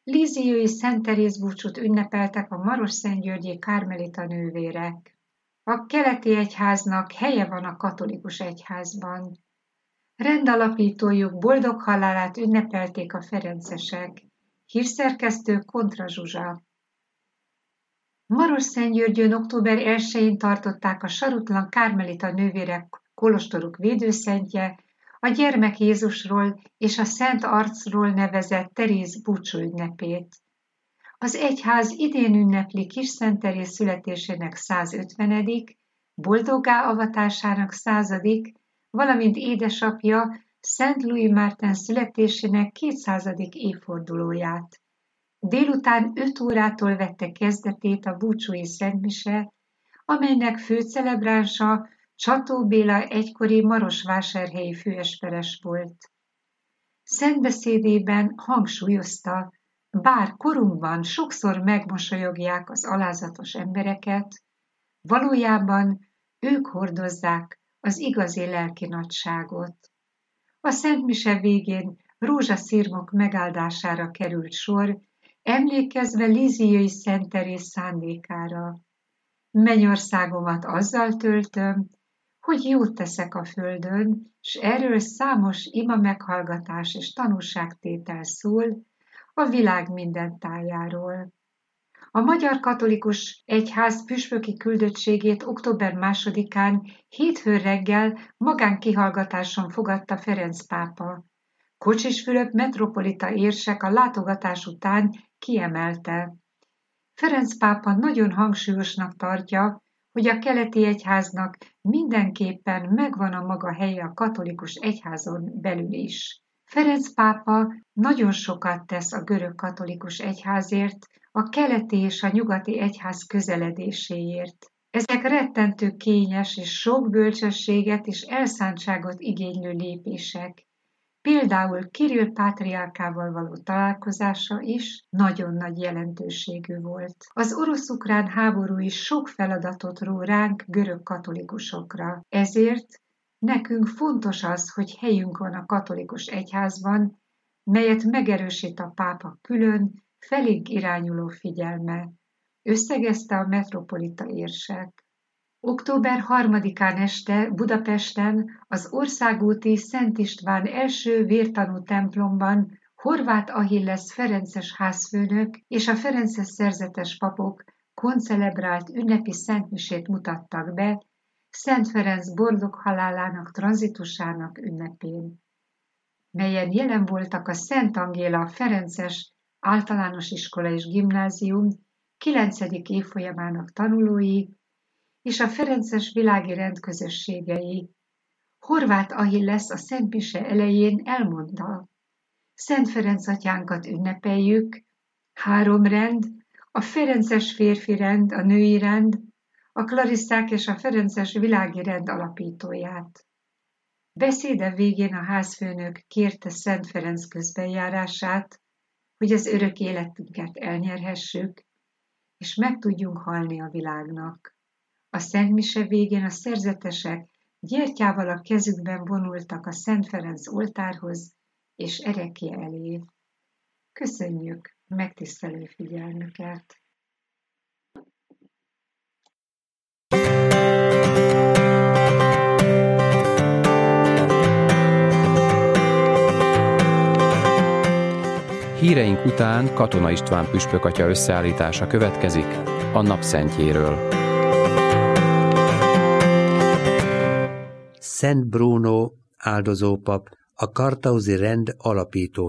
Líziai Szent Teréz búcsút ünnepeltek a Marosszentgyörgyi kármelita nővérek. A keleti egyháznak helye van a katolikus egyházban. Rendalapítójuk boldog halálát ünnepelték a ferencesek. Hírszerkesztő Kontra Zsuzsa. Marosszentgyörgyön október 1-én tartották a sarutlan kármelita nővérek kolostoruk védőszentje, a gyermek Jézusról és a Szent Arcról nevezett Teréz búcsúünnepét. Az egyház idén ünnepli Kis Szent Teréz születésének 150., boldoggá avatásának 100., valamint édesapja Szent Louis Martin születésének 200. évfordulóját. Délután 5 órától vette kezdetét a búcsúi szentmise, amelynek főcelebránsa Csató Béla egykori marosvásárhelyi főesperes volt. Szentbeszédében hangsúlyozta, bár korunkban sokszor megmosolyogják az alázatos embereket, valójában ők hordozzák az igazi lelki nagyságot. A szentmise végén rózsaszirmok megáldására került sor, emlékezve Líziai Szent Teréz szándékára. Mennyországomat azzal töltöm, hogy jót teszek a földön, s erről számos ima meghallgatás és tanúságtétel szól a világ minden tájáról. A Magyar Katolikus Egyház püspöki küldöttségét október 2-án hétfőn reggel magánkihallgatáson fogadta Ferenc pápa. Kocsis Fülöp metropolita érsek a látogatás után kiemelte. Ferenc pápa nagyon hangsúlyosnak tartja, hogy a keleti egyháznak mindenképpen megvan a maga helye a katolikus egyházon belül is. Ferenc pápa nagyon sokat tesz a görög katolikus egyházért, a keleti és a nyugati egyház közeledéséért. Ezek rettentő kényes és sok bölcsességet és elszántságot igénylő lépések. Például Kirill pátriárkával való találkozása is nagyon nagy jelentőségű volt. Az orosz-ukrán háború is sok feladatot ró ránk görög katolikusokra. Ezért nekünk fontos az, hogy helyünk van a katolikus egyházban, melyet megerősít a pápa külön, felénk irányuló figyelme, összegezte a metropolita érsek. Október 3-án este Budapesten az országúti Szent István első vértanú templomban Horváth Ahilles ferences házfőnök és a ferences szerzetes papok koncelebrált ünnepi szentmisét mutattak be Szent Ferenc boldog halálának tranzitusának ünnepén, melyen jelen voltak a Szent Angéla ferences általános iskola és gimnázium 9. évfolyamának tanulói és a ferences világi rend közösségei. Horváth Ahilles a szentmise elején elmondta: Szent Ferenc atyánkat ünnepeljük, 3 rend, a ferences férfi rend, a női rend, a klarisszák és a ferences világi rend alapítóját. Beszéde végén a házfőnök kérte Szent Ferenc közbenjárását, hogy az örök életünket elnyerhessük, és meg tudjunk halni a világnak. A szentmise végén a szerzetesek gyertyával a kezükben vonultak a Szent Ferenc oltárhoz és erekje elé. Köszönjük megtisztelő figyelmüket! Híreink után Katona István püspökatya összeállítása következik a napszentjéről. Szent Bruno áldozópap, a kartauzi rend alapítója.